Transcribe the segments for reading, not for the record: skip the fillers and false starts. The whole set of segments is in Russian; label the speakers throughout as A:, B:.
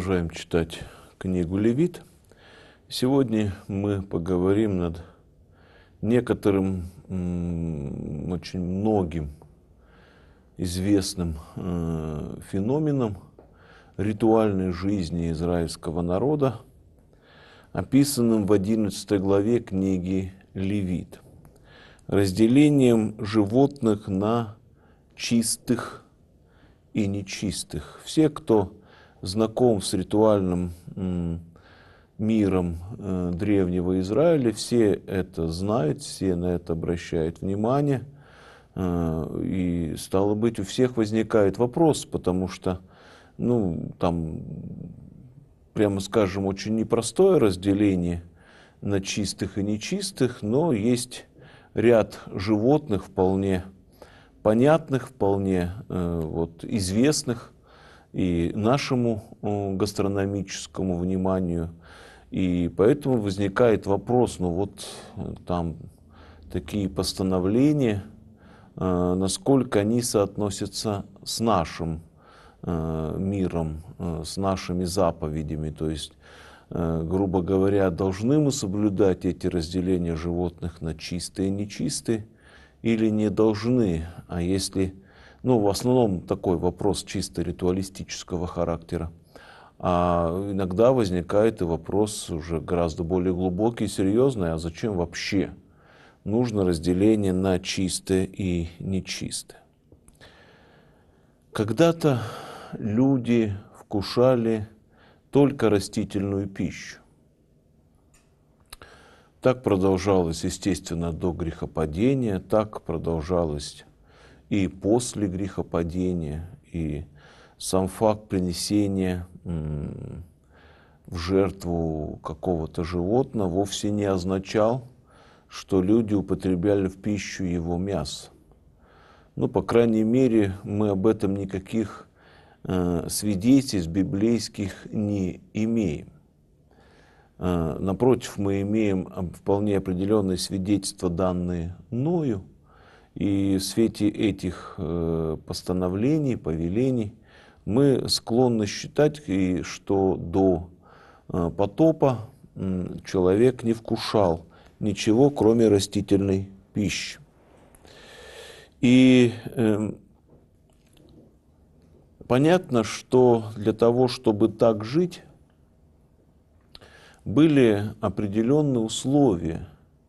A: продолжаем читать книгу Левит. Сегодня мы поговорим над некоторым очень многим известным феноменом ритуальной жизни израильского народа, описанным в 11 главе книги Левит. Разделением животных на чистых и нечистых. Все, кто знаком с ритуальным миром древнего Израиля, все это знают, все на это обращают внимание. И, стало быть, у всех возникает вопрос, потому что, там, прямо скажем, очень непростое разделение на чистых и нечистых, но есть ряд животных вполне понятных, вполне известных и нашему гастрономическому вниманию. И поэтому возникает вопрос, там такие постановления, насколько они соотносятся с нашим миром, с нашими заповедями. То есть, грубо говоря, должны мы соблюдать эти разделения животных на чистые и нечистые или не должны? А если, в основном такой вопрос чисто ритуалистического характера. А иногда возникает и вопрос уже гораздо более глубокий и серьезный, а зачем вообще нужно разделение на чистое и нечистое? Когда-то люди вкушали только растительную пищу. Так продолжалось, естественно, до грехопадения, так продолжалось и после грехопадения, и сам факт принесения в жертву какого-то животного вовсе не означал, что люди употребляли в пищу его мясо. По крайней мере, мы об этом никаких свидетельств библейских не имеем. Напротив, мы имеем вполне определенные свидетельства, данные Ною, и в свете этих постановлений, повелений мы склонны считать, что до потопа человек не вкушал ничего, кроме растительной пищи. И понятно, что для того, чтобы так жить, были определенные условия,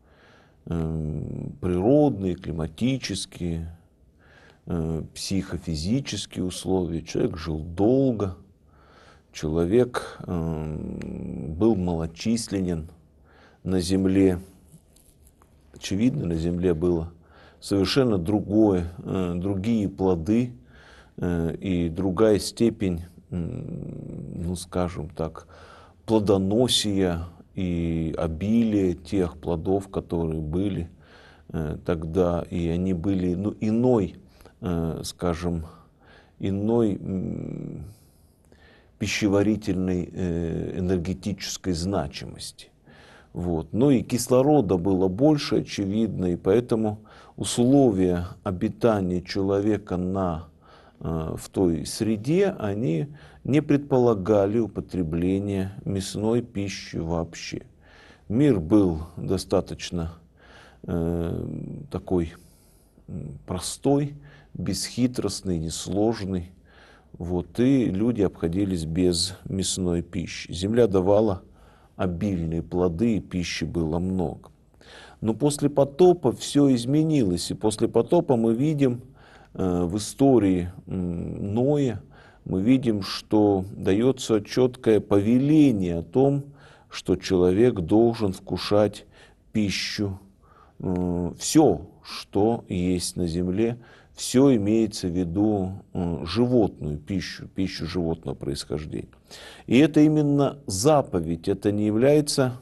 A: природные, климатические, психофизические условия. Человек жил долго, человек был малочисленен на земле. Очевидно, на земле было совершенно другие плоды и другая степень, скажем так, плодоносия и обилия тех плодов, которые были тогда, и они были иной пищеварительной энергетической значимости. Но и кислорода было больше, очевидно, и поэтому условия обитания человека в той среде, они не предполагали употребление мясной пищи вообще. Мир был достаточно такой простой, бесхитростный, несложный. И люди обходились без мясной пищи. Земля давала обильные плоды, и пищи было много. Но после потопа все изменилось. И после потопа мы видим в истории Ноя, мы видим, что дается четкое повеление о том, что человек должен вкушать пищу, все, что есть на земле, все имеется в виду животную пищу, пищу животного происхождения. И это именно заповедь, это не является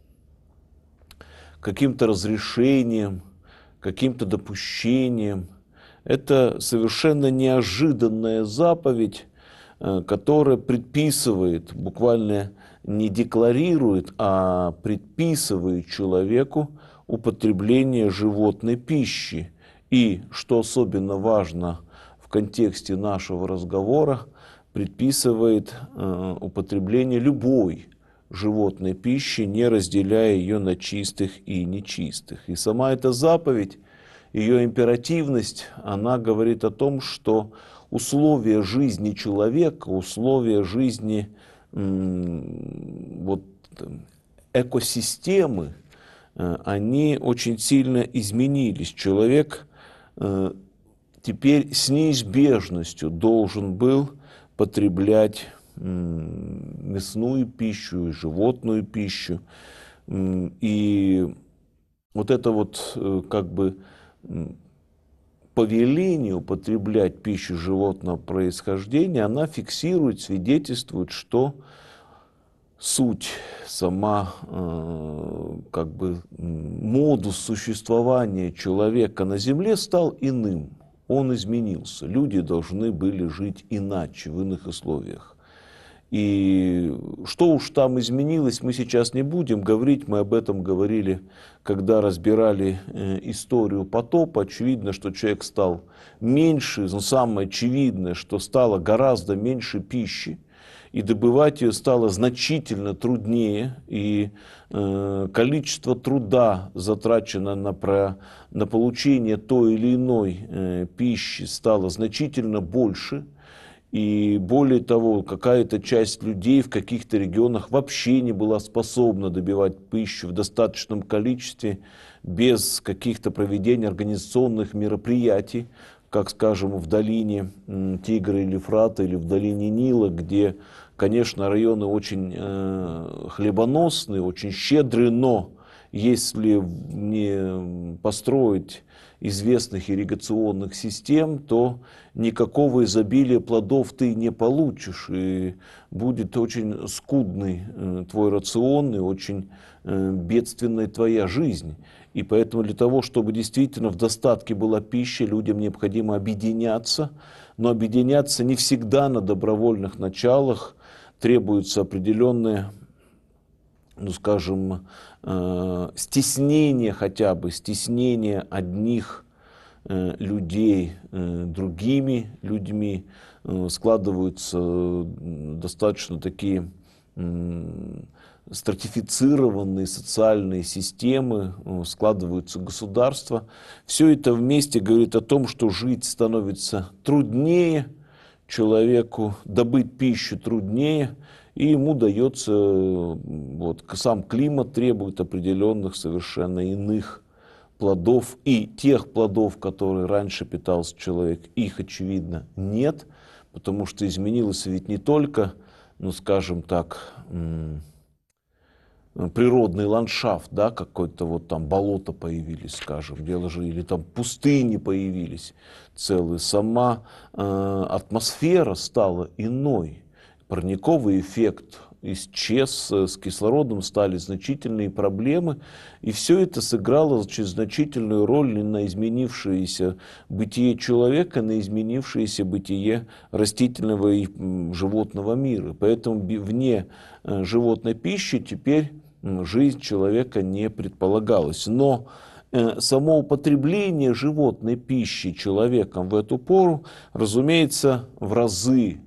A: каким-то разрешением, каким-то допущением. Это совершенно неожиданная заповедь, которая предписывает, буквально не декларирует, а предписывает человеку употребление животной пищи. И, что особенно важно в контексте нашего разговора, предписывает употребление любой животной пищи, не разделяя ее на чистых и нечистых. И сама эта заповедь, ее императивность, она говорит о том, что условия жизни человека, условия жизни вот, экосистемы, они очень сильно изменились. Человек теперь с неизбежностью должен был потреблять мясную пищу, животную пищу. И вот это вот как бы повеление употреблять пищу животного происхождения, она фиксирует, свидетельствует, что суть, сама как бы модус существования человека на земле стал иным. Он изменился. Люди должны были жить иначе, в иных условиях. И что уж там изменилось, мы сейчас не будем говорить. Мы об этом говорили, когда разбирали историю потопа. Очевидно, что человек стал меньше, но самое очевидное, что стало гораздо меньше пищи. И добывать ее стало значительно труднее, и количество труда, затрачено на получение той или иной пищи, стало значительно больше. И более того, какая-то часть людей в каких-то регионах вообще не была способна добивать пищу в достаточном количестве без каких-то проведения организационных мероприятий, как, скажем, в долине Тигра или Ефрата, или в долине Нила, где, конечно, районы очень хлебоносные, очень щедрые, но если не построить известных ирригационных систем, то никакого изобилия плодов ты не получишь, и будет очень скудный твой рацион, и очень бедственная твоя жизнь. И поэтому для того, чтобы действительно в достатке была пища, людям необходимо объединяться, но объединяться не всегда на добровольных началах, требуется определенное, ну скажем, стеснение хотя бы, стеснение одних людей другими людьми, складываются достаточно такие стратифицированные социальные системы, складываются государства. Все это вместе говорит о том, что жить становится труднее, человеку добыть пищу труднее, и ему дается, вот, сам климат требует определенных совершенно иных плодов, и тех плодов, которые раньше питался человек, их, очевидно, нет, потому что изменился ведь не только, ну, скажем так, природный ландшафт, да, какой-то вот там болото появились, скажем, дело же, или там пустыни появились целые, сама атмосфера стала иной, парниковый эффект исчез, с кислородом стали значительные проблемы, и все это сыграло очень значительную роль на изменившееся бытие человека, на изменившееся бытие растительного и животного мира. Поэтому вне животной пищи теперь жизнь человека не предполагалась. Но само употребление животной пищи человеком в эту пору, разумеется, в разы,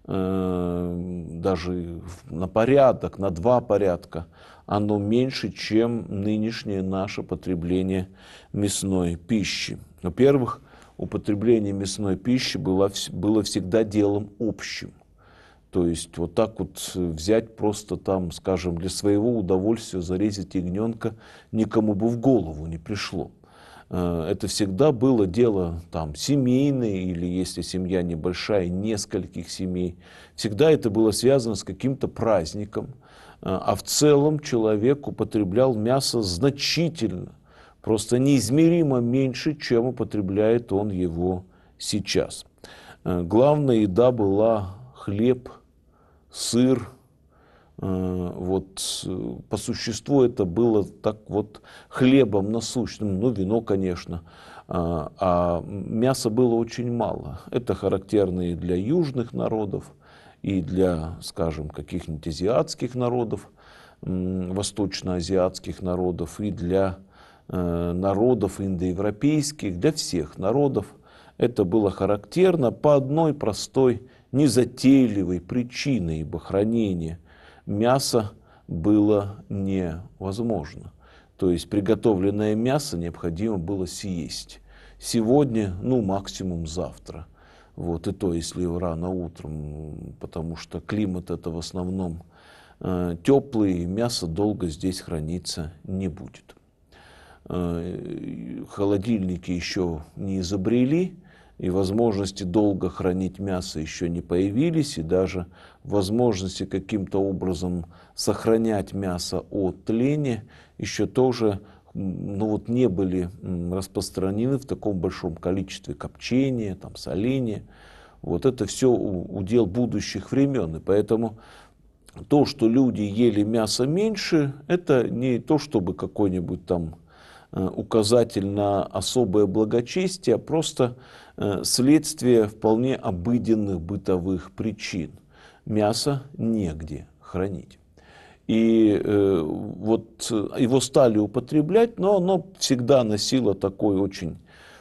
A: даже на порядок, на 2 порядка, оно меньше, чем нынешнее наше потребление мясной пищи. Во-первых, употребление мясной пищи было всегда делом общим. То есть вот так вот взять просто там, скажем, для своего удовольствия зарезать ягненка никому бы в голову не пришло. Это всегда было дело там семейное, или если семья небольшая, нескольких семей. Всегда это было связано с каким-то праздником. А в целом человек употреблял мясо значительно, просто неизмеримо меньше, чем употребляет он его сейчас. Главная еда была хлеб, сыр. Вот по существу это было так вот хлебом насущным, ну вино, конечно, а мяса было очень мало. Это характерно и для южных народов, и для, скажем, каких-нибудь азиатских народов, восточноазиатских народов, и для народов индоевропейских, для всех народов это было характерно по одной простой незатейливой причиной, ибо хранение мяса было невозможно. То есть приготовленное мясо необходимо было съесть. Сегодня, ну максимум завтра. Вот, и то, если рано утром, потому что климат это в основном теплый, и мясо долго здесь храниться не будет. Холодильники еще не изобрели, и возможности долго хранить мясо еще не появились, и даже возможности каким-то образом сохранять мясо от тления еще тоже не были распространены в таком большом количестве копчения, там, соления. Вот это все удел будущих времен, и поэтому то, что люди ели мясо меньше, это не то, чтобы какой-нибудь там указатель на особое благочестие, а просто следствие вполне обыденных бытовых причин. Мясо негде хранить. И вот его стали употреблять, но оно всегда носило такой очень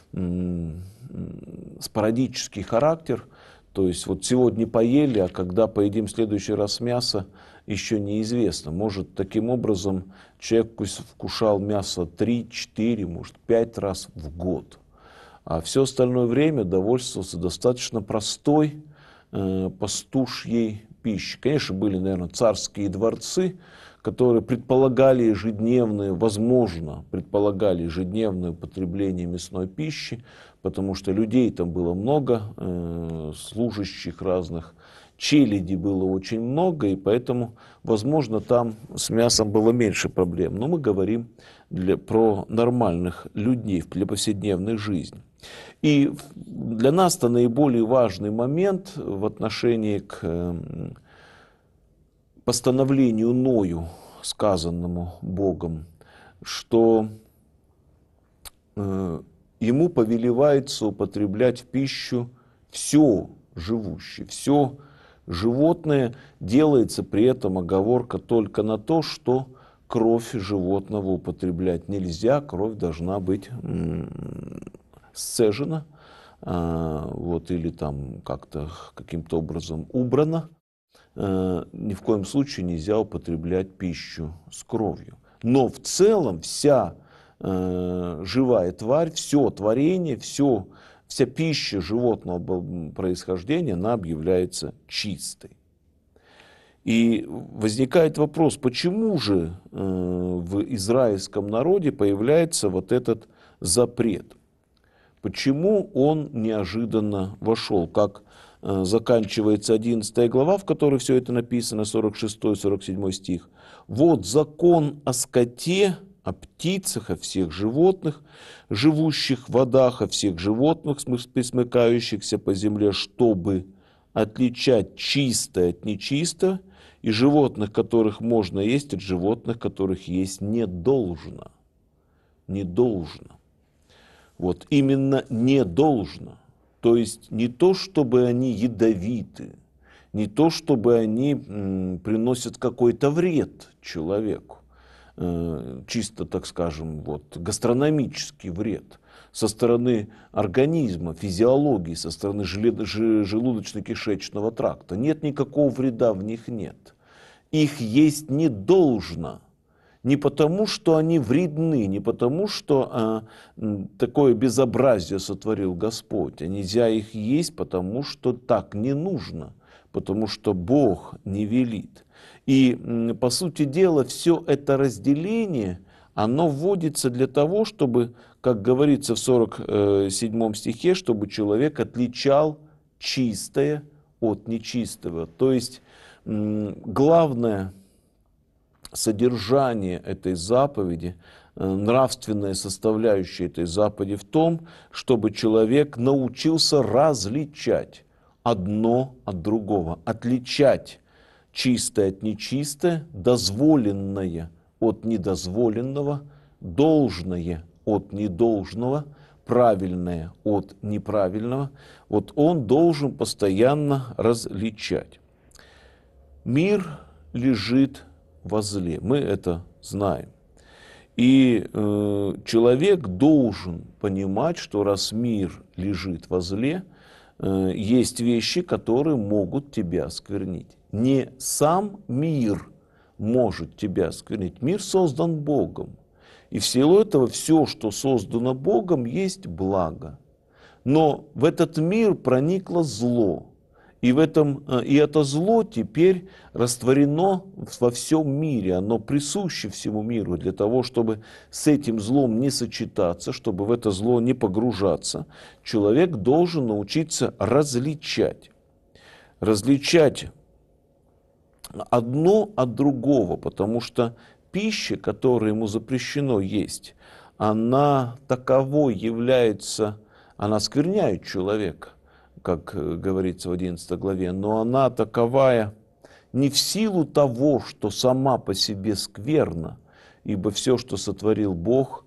A: спорадический характер. То есть вот сегодня поели, а когда поедим в следующий раз мясо, еще неизвестно. Может, таким образом человек вкушал мясо 3, 4, может, 5 раз в год. А все остальное время довольствовался достаточно простой пастушьей пищей. Конечно, были, наверное, царские дворцы, которые предполагали ежедневное, возможно, предполагали ежедневное употребление мясной пищи, потому что людей там было много, служащих разных, челяди было очень много, и поэтому, возможно, там с мясом было меньше проблем. Но мы говорим про нормальных людей для повседневной жизни. И для нас-то наиболее важный момент в отношении к постановлению Ною, сказанному Богом, что ему повелевается употреблять в пищу все живущее, все животное. Делается при этом оговорка только на то, что кровь животного употреблять нельзя, кровь должна быть сцежена, вот, или там как-то каким-то образом убрана. Ни в коем случае нельзя употреблять пищу с кровью. Но в целом вся живая тварь, все творение, вся пища животного происхождения, она объявляется чистой. И возникает вопрос, почему же в израильском народе появляется вот этот запрет? Почему он неожиданно вошел, как заканчивается 11 глава, в которой все это написано, 46-47 стих. «Вот закон о скоте, о птицах, о всех животных, живущих в водах, о всех животных, пресмыкающихся по земле, чтобы отличать чистое от нечистого, и животных, которых можно есть, от животных, которых есть не должно». Не должно. Вот именно не должно. То есть не то, чтобы они ядовиты, не то, чтобы они приносят какой-то вред человеку, чисто, так скажем, вот, гастрономический вред со стороны организма, физиологии, со стороны желудочно-кишечного тракта. Нет никакого вреда, в них нет. Их есть не должно. Не потому, что они вредны, не потому, что такое безобразие сотворил Господь. А нельзя их есть, потому что так не нужно, потому что Бог не велит. И, по сути дела, все это разделение, оно вводится для того, чтобы, как говорится в 47 стихе, чтобы человек отличал чистое от нечистого. То есть главное содержание этой заповеди, нравственная составляющая этой заповеди в том, чтобы человек научился различать одно от другого, отличать чистое от нечистого, дозволенное от недозволенного, должное от недолжного, правильное от неправильного. Вот он должен постоянно различать. Мир лежит во зле. Мы это знаем. И человек должен понимать, что раз мир лежит во зле, есть вещи, которые могут тебя осквернить. Не сам мир может тебя осквернить. Мир создан Богом. И в силу этого все, что создано Богом, есть благо. Но в этот мир проникло зло. И это зло теперь растворено во всем мире, оно присуще всему миру. Для того, чтобы с этим злом не сочетаться, чтобы в это зло не погружаться, человек должен научиться различать. Различать одно от другого, потому что пища, которая ему запрещено есть, она таковой является, она оскверняет человека, как говорится в 11 главе, но она таковая не в силу того, что сама по себе скверна, ибо все, что сотворил Бог,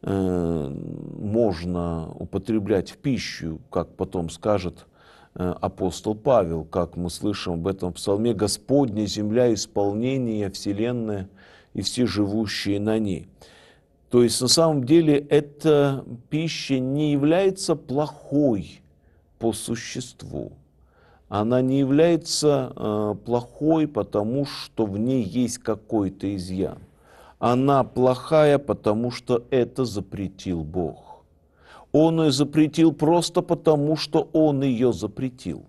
A: можно употреблять в пищу, как потом скажет апостол Павел, как мы слышим об этом в псалме: «Господня земля, исполнение, вселенная и все живущие на ней». То есть на самом деле эта пища не является плохой по существу. Она не является плохой, потому что в ней есть какой-то изъян. Она плохая, потому что это запретил Бог. Он ее запретил просто потому, что Он ее запретил.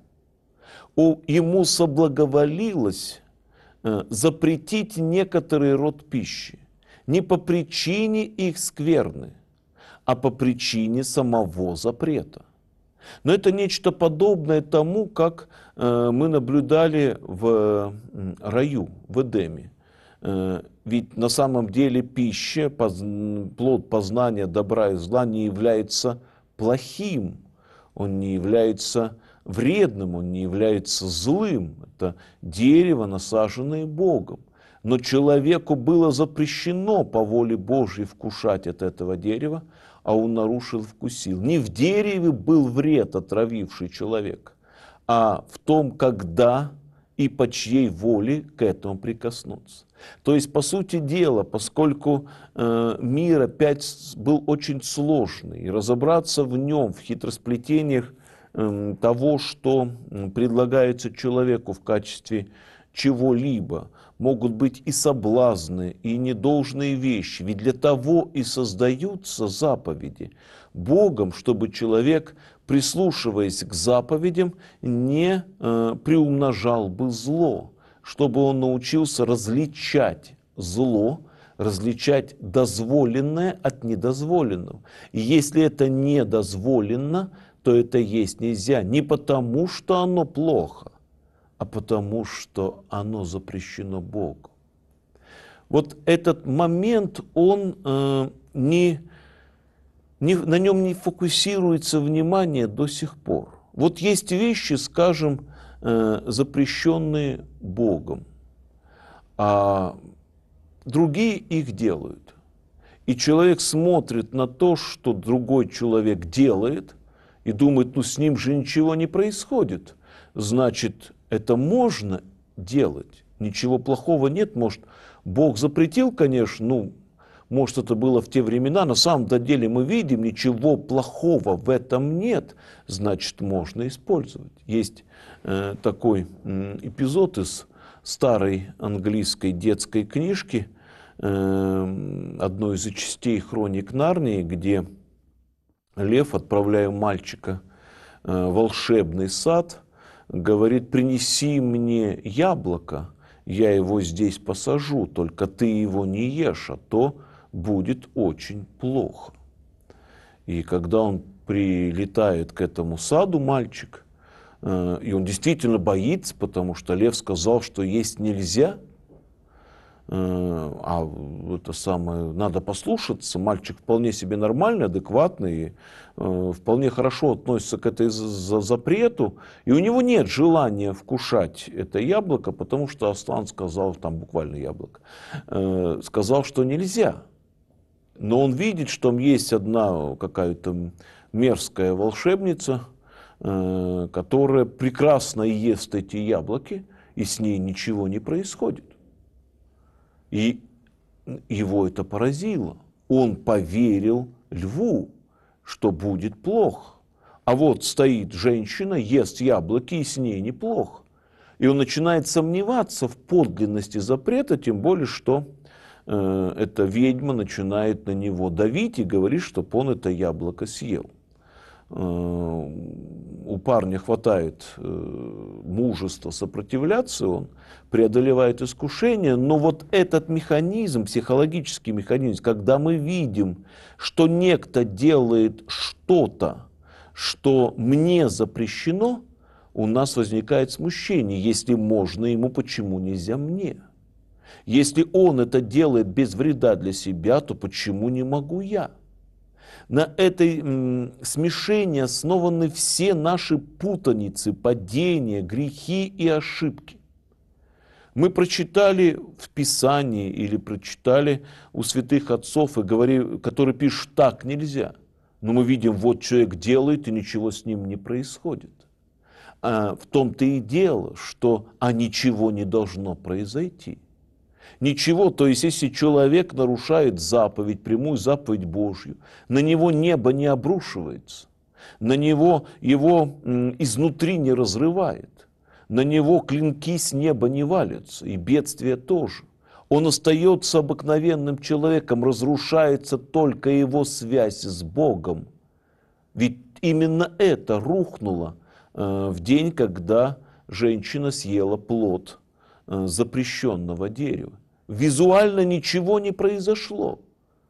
A: Ему соблаговолилось запретить некоторый род пищи. Не по причине их скверны, а по причине самого запрета. Но это нечто подобное тому, как мы наблюдали в раю, в Эдеме. Ведь на самом деле пища, плод познания добра и зла не является плохим, он не является вредным, он не является злым. Это дерево, насаженное Богом. Но человеку было запрещено по воле Божьей вкушать от этого дерева, а он нарушил и вкусил. Не в дереве был вред, отравивший человека, а в том, когда и по чьей воле к этому прикоснуться. То есть, по сути дела, поскольку мир опять был очень сложный, и разобраться в нем, в хитросплетениях того, что предлагается человеку в качестве чего-либо, могут быть и соблазны, и недолжные вещи. Ведь для того и создаются заповеди Богом, чтобы человек, прислушиваясь к заповедям, не приумножал бы зло, чтобы он научился различать зло, различать дозволенное от недозволенного. И если это недозволено, то это есть нельзя. Не потому, что оно плохо, а потому, что оно запрещено Богом. Вот этот момент, он на нем не фокусируется внимание до сих пор. Вот есть вещи, скажем, запрещенные Богом, а другие их делают. И человек смотрит на то, что другой человек делает, и думает, ну с ним же ничего не происходит. Значит, это можно делать, ничего плохого нет. Может, Бог запретил, конечно, ну, может, это было в те времена, на самом деле мы видим, ничего плохого в этом нет, значит, можно использовать. Есть такой эпизод из старой английской детской книжки, одной из частей «Хроник Нарнии», где лев, отправляя мальчика в волшебный сад, говорит: принеси мне яблоко, я его здесь посажу, только ты его не ешь, а то будет очень плохо. И когда он прилетает к этому саду, мальчик, и он действительно боится, потому что лев сказал, что есть нельзя, а это самое, надо послушаться. Мальчик вполне себе нормальный, адекватный, вполне хорошо относится к этой запрету, и у него нет желания вкушать это яблоко, потому что Аслан сказал, там буквально яблоко, сказал, что нельзя. Но он видит, что там есть одна какая-то мерзкая волшебница, которая прекрасно ест эти яблоки, и с ней ничего не происходит. И его это поразило. Он поверил льву, что будет плохо. А вот стоит женщина, ест яблоки, и с ней неплохо. И он начинает сомневаться в подлинности запрета, тем более, что эта ведьма начинает на него давить и говорит, чтобы он это яблоко съел. У парня хватает мужества сопротивляться, он преодолевает искушение, но вот этот механизм, психологический механизм, когда мы видим, что некто делает что-то, что мне запрещено, у нас возникает смущение. Если можно ему, почему нельзя мне? Если он это делает без вреда для себя, то почему не могу я? На этой смешении основаны все наши путаницы, падения, грехи и ошибки. Мы прочитали в Писании или прочитали у святых отцов, которые пишут, так нельзя. Но мы видим, вот человек делает, и ничего с ним не происходит. А в том-то и дело, что ничего не должно произойти. Ничего, то есть если человек нарушает заповедь, прямую заповедь Божью, на него небо не обрушивается, на него его изнутри не разрывает, на него клинки с неба не валятся, и бедствия тоже. Он остается обыкновенным человеком, разрушается только его связь с Богом. Ведь именно это рухнуло в день, когда женщина съела плод запрещенного дерева. Визуально ничего не произошло.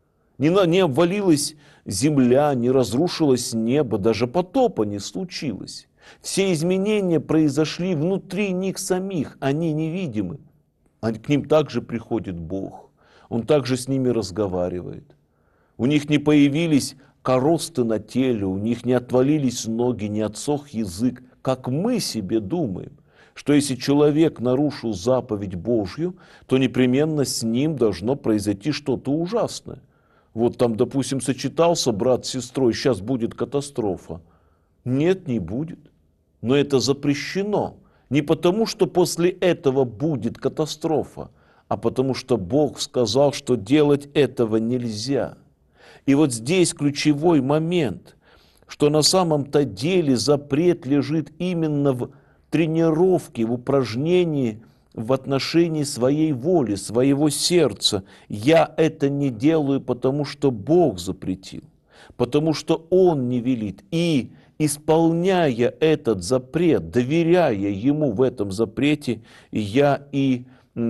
A: Не обвалилась земля, не разрушилось небо, даже потопа не случилось. Все изменения произошли внутри них самих, они невидимы. К ним также приходит Бог, Он также с ними разговаривает. У них не появились коросты на теле, у них не отвалились ноги, не отсох язык, как мы себе думаем, что если человек нарушил заповедь Божью, то непременно с ним должно произойти что-то ужасное. Вот там, допустим, сочетался брат с сестрой, сейчас будет катастрофа. Нет, не будет. Но это запрещено. Не потому, что после этого будет катастрофа, а потому что Бог сказал, что делать этого нельзя. И вот здесь ключевой момент, что на самом-то деле запрет лежит именно в тренировке, в упражнении в отношении своей воли, своего сердца. Я это не делаю, потому что Бог запретил, потому что Он не велит. И исполняя этот запрет, доверяя Ему в этом запрете, я и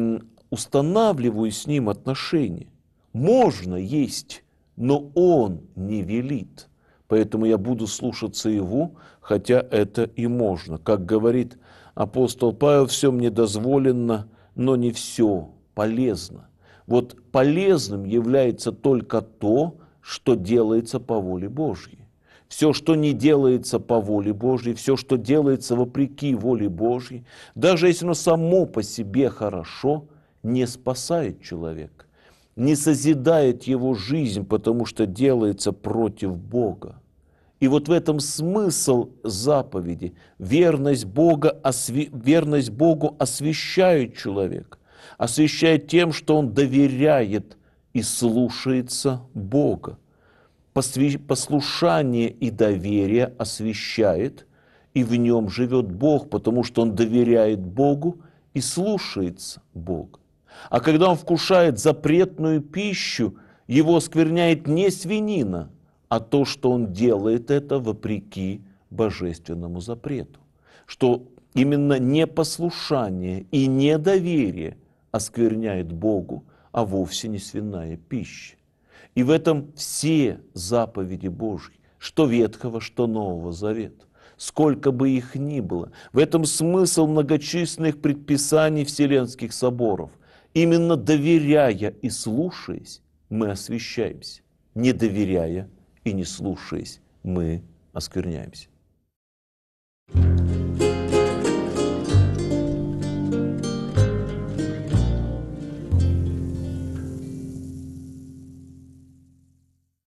A: устанавливаю с Ним отношения. Можно есть, но Он не велит. Поэтому я буду слушаться Его, хотя это и можно. Как говорит апостол Павел, все мне дозволено, но не все полезно. Вот полезным является только то, что делается по воле Божьей. Все, что не делается по воле Божьей, все, что делается вопреки воле Божьей, даже если оно само по себе хорошо, не спасает человека, не созидает его жизнь, потому что делается против Бога. И вот в этом смысл заповеди. Верность Богу освящает человека, освящает тем, что он доверяет и слушается Бога. Послушание и доверие освящает, и в нем живет Бог, потому что он доверяет Богу и слушается Бога. А когда он вкушает запретную пищу, его оскверняет не свинина, а то, что он делает это вопреки божественному запрету. Что именно непослушание и недоверие оскверняет Богу, а вовсе не свиная пища. И в этом все заповеди Божьи, что Ветхого, что Нового Завета, сколько бы их ни было. В этом смысл многочисленных предписаний Вселенских соборов. Именно доверяя и слушаясь, мы освящаемся. Не доверяя и не слушаясь, мы оскверняемся.